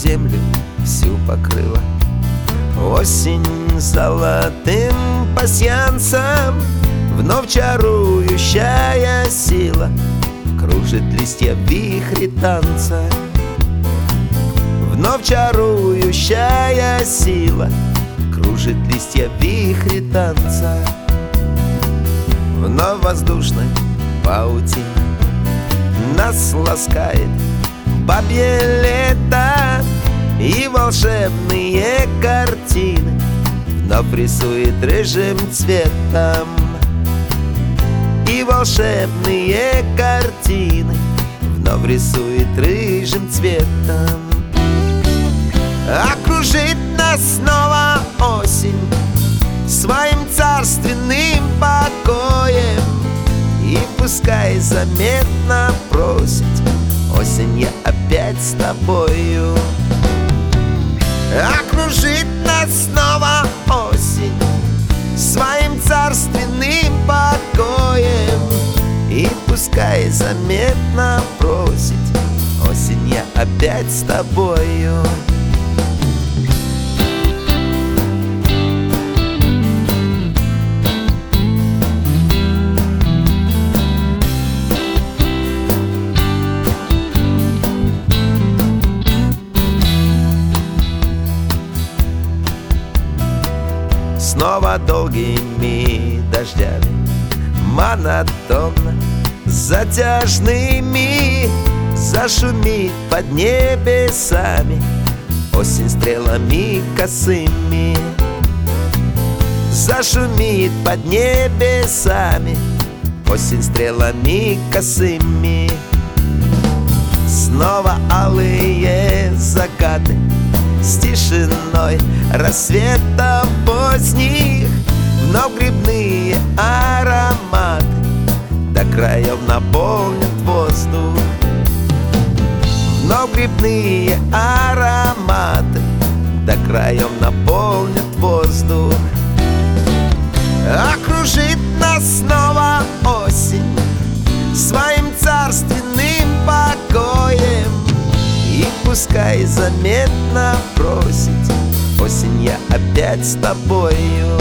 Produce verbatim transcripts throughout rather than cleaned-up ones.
землю всю покрыла. Осень золотым пасьянцем, вновь чарующая сила, кружит листья в вихре танца. Вновь чарующая сила, кружит листья в вихре танца. Вновь воздушной паутиной нас ласкает бабье лето, и волшебные картины вновь рисует рыжим цветом. И волшебные картины вновь рисует рыжим цветом. Окружит нас снова осень своим царственным покоем, и пускай заметно просит: осень, я опять с тобою. Окружит нас снова осень своим царственным покоем, и пускай заметно просит: осень, я опять с тобою. Снова долгими дождями, монотонно, затяжными, зашумит под небесами осень стрелами косыми. Зашумит под небесами осень стрелами косыми. Снова алые закаты с тишиной рассветов поздних, вновь грибные ароматы до краев наполнят воздух. Вновь грибные ароматы до краев наполнят воздух. Окружит нас снова осень своим царственным покоем, и пускай заметно просит: осень, я опять с тобою.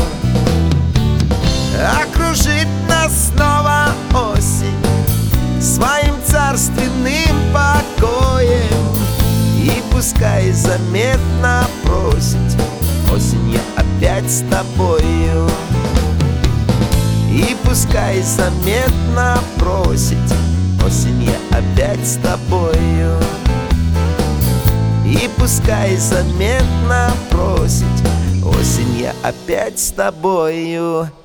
Окружит нас снова осень своим царственным покоем, и пускай заметно просит: осень, я опять с тобою. И пускай заметно просит: осень, я опять с тобою. И пускай заметно просит: осень, я опять с тобою.